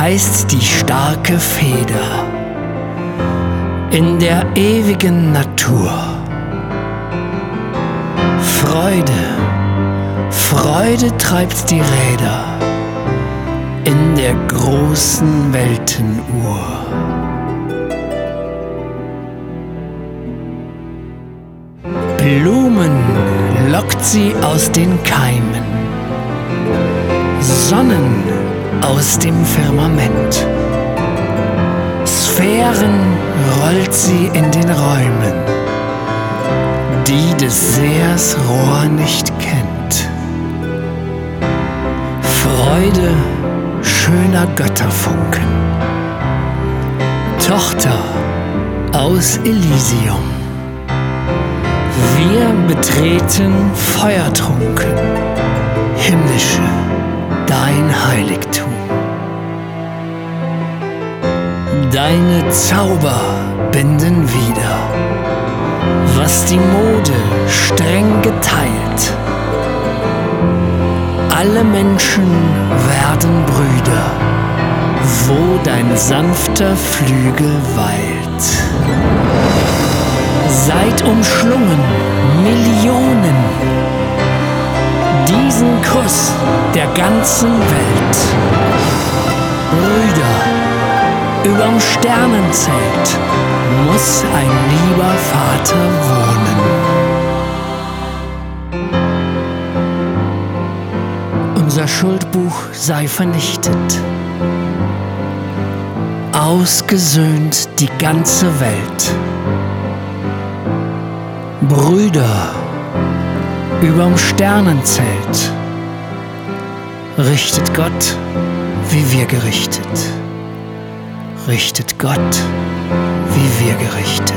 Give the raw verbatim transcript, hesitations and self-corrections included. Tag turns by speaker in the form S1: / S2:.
S1: heißt die starke Feder in der ewigen Natur. Freude, Freude treibt die Räder in der großen Weltenuhr. Blumen lockt sie aus den Keimen, Sonnen aus dem Firmament. Sphären rollt sie in den Räumen, die des Sehers Rohr nicht kennt. Freude schöner Götterfunken, Tochter aus Elysium. Wir betreten feuertrunken, himmlische, dein Heiligtum. Deine Zauber binden wieder, was die Mode streng geteilt. Alle Menschen werden Brüder, wo dein sanfter Flügel weilt. Seid umschlungen, Millionen, diesen Kuss der ganzen Welt. Brüder, überm Sternenzelt muss ein lieber Vater wohnen. Unser Schuldbuch sei vernichtet, ausgesöhnt die ganze Welt. Brüder, überm Sternenzelt richtet Gott, wie wir gerichtet. Richtet Gott, wie wir gerichtet.